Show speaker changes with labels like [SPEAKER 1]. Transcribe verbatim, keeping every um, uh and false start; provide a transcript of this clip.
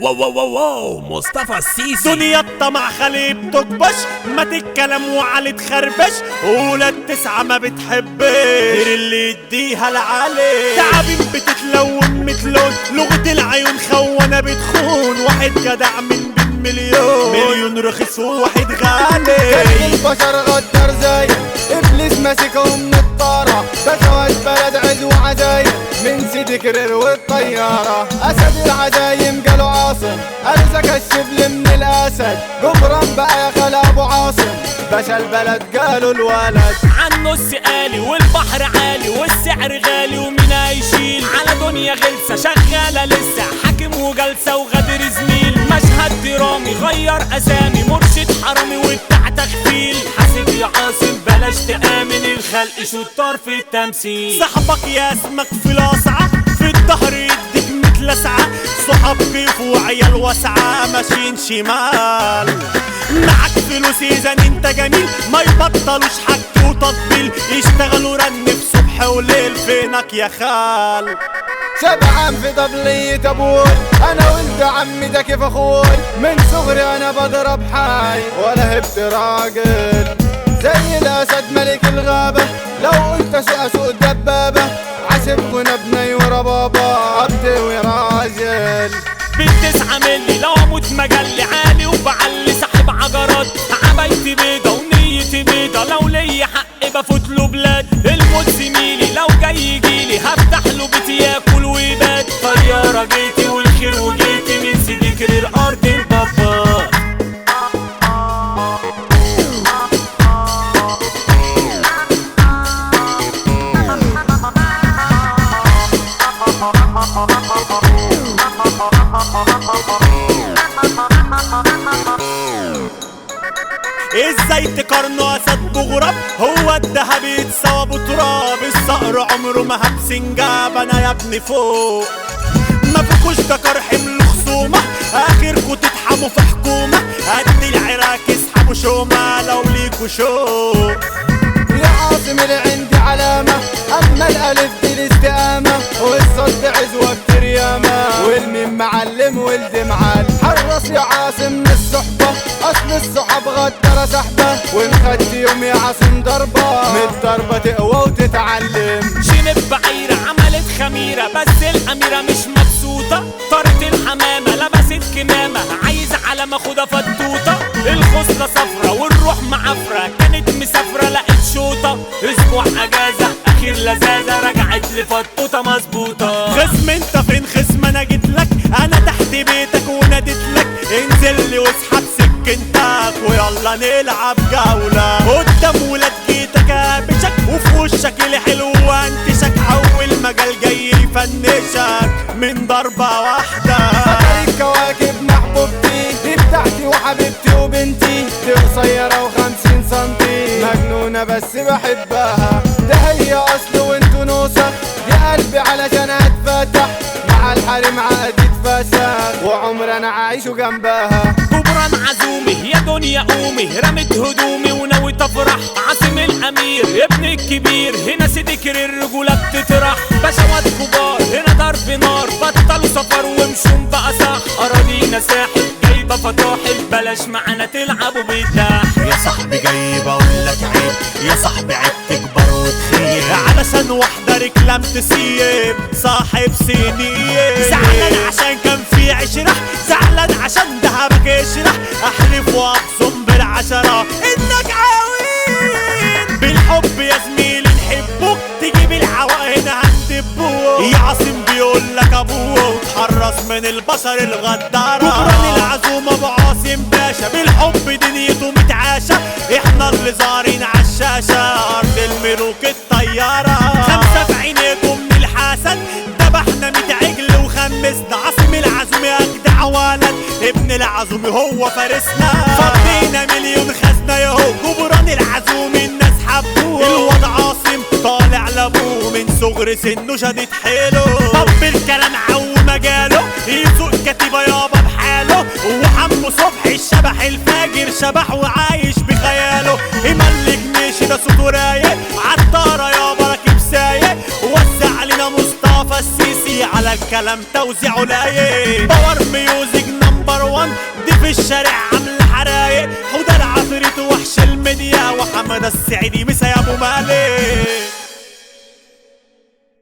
[SPEAKER 1] واو واو واو واو مصطفى السيسي.
[SPEAKER 2] دنيا الطمع خليه بتكبش، ما تتكلم وعلي تخربش، ولا التسعة ما بتحبش غير اللي يديها العالي. تعابين بتتلون متلون، لغة العيون خونة بتخون، واحد جدع من بين مليون، مليون رخيص وواحد غالي.
[SPEAKER 3] البشر غدر زي ابليس ماسكهم من الطارة، بشوات بلد عز وعزايم من سيدي كرير والطيارة. اسد العزايم قالوا عاصم، ارزق الشبل من الاسد، قمران بقى يا خلا ابو عاصم، باشا البلد قالوا الولد.
[SPEAKER 2] عنه السقالي والبحر عالي والسعر غالي، ومين هيشيل على دنيا غلسة شغالة لسه، حاكم وجلسة وغدر زميل. مشهد درامي غير اسامي، مرشد حرامي وبتاع تخفيل. حاسب يا عاصم بلاش تآمن، الخلق شطار في التمثيل. صاحبك ياسمك في القصعة، في الظهر يديك متلسعة، صحاب كيف وعيال واسعة ماشيين شمال. معك فلوس اذا انت جميل، ما يبطلوش حك وتطبيل، يشتغلوا رن في صبح وليل. فينك يا خال؟
[SPEAKER 3] سبعان في طبلية ابوي، انا ولد عمي ده كيف اخوي، من صغري انا بضرب حاي ولا هبت راجل، زي الاسد ملك الغابة، لو قلت شيء اسوق الدبابة، عشبكنا بني ورا بابا ابدي وراجل.
[SPEAKER 2] بتسعة ملي لو اموت مجلي عالي وبعلي سحب عجرات، عبايتي بيضة ونيتي بيضة، لو ليا حق بفوت له بلاد. الموت زميلي لو جاي يجيلي هفتح له بيتي ياكل ويبات. طيارة جيتي والخير وجيتي من سيدي كرير ارض البابا. ازاي تقارنوا اسد بغراب؟ هو الدهب يتسوى بتراب، الصقر عمره ما هب سنجاب. انا يا ابني فوق ما فيكوش دكر حمل خصومه، اخركوا تتحموا في حكومه، قد العراك اسحبوا شومه لو ليكوا شوق.
[SPEAKER 3] يا عاصم اللي عندي علامة، اما الالف دي الاستقامة، والصد عزوة كتير ياما، والميم معلم ولد معلم. حرص يا عاصم من الصحبة، اصل الصحاب غدرة سحبة، ونخدت يوم يا عاصم ضربة، من الضربة تقوى وتتعلم.
[SPEAKER 2] شنب بعيرة عملت خميرة، بس الاميرة مش مبسوطة، طارت الحمامة لبست كمامة، عايزة على ما اخدها فتوطة. الخصلة صفرة والروح معفرة، كانت مسافرة لقيت شوطة، اسبوع اجازة اخير لزازة، رجعت لفتوطة مظبوطة. خصم انت فين خصم؟ انا جيت لك، انا تحت بيتك وناديت لك، انزل لي واسحب سكنتك ويلا نلعب جولة. قدام ولاد جيتك ابشك، وفي وشك الحلو وانتشك، اول مجال جاي يفنشك من ضربة واحدة.
[SPEAKER 3] فطري الكواكب محبوبتي، دي بتاعتي وحبيبتي وبنتي، دي قصيرة وخمسين سنتي، مجنونة بس بحبها، ده هي اصل وانتو نوسخ، دي قلبي علشان اتفتح، مع الحريم عقدي اتفسخ، وعمر انا عايش جنبها.
[SPEAKER 2] جبران عزومي يا دنيا قومي، رمت هدومي ونويت افرح، عاصم الامير ابن الكبير، هنا سيدي كرير رجولة بتطرح، بشوات كبار هنا ضرب نار، بطلوا سفر ومشوا بقى صح، اراضينا ساحل جايبة فطاحل، بلاش معانا تلعبوا بالداح.
[SPEAKER 1] يا صاحبي جاي بقولك عيب، يا صاحبي عيب تكبر وتخيب،
[SPEAKER 2] علشان واحدة رجلام تسيب صاحب سنين. زعلان عشان كان في عشرة، زعلان عشان دهبك يشرح، احلف واقسم بالعشرة انك عاوين. بالحب يا زميلي نحبوك، تجيب الحوا هنا هندبوك، يا عاصم بيقولك ابوك، تحرص من البشر الغدارة. جبران العزومة ابو عاصم باشا، بالحب دنيته متعاشة، احنا اللي ظاهرين عالشاشة، ارض الملوك الطيارة. خمسة في عينيكم من الحسن، ذبحنا ميت عجل وخمسنا، عاصم العزومي اجدع ولد، ابن العزومي هو فارسنا، فضينا مليون خزنة ياهو. جبران العزومي الناس حبوه، الواد عاصم طالع لابوه، من صغر سنه شدت حيله، طب الكلام عو مجاله، يسوق كتيبة يابا بحاله، وحمو صبحي الشبح الفاجر، شبح وعايش بخياله، يملك ماشي ده صوته رايق، عالطارة يابا راكب سايق، وزع علينا مصطفى السيسي، على الكلام توزيعه لايق، باور ميوزك وان دي في الشارع عامله حرايق، حوده العفريت وحش المنيا وحمد السعيدي مسا يا ابو مالك.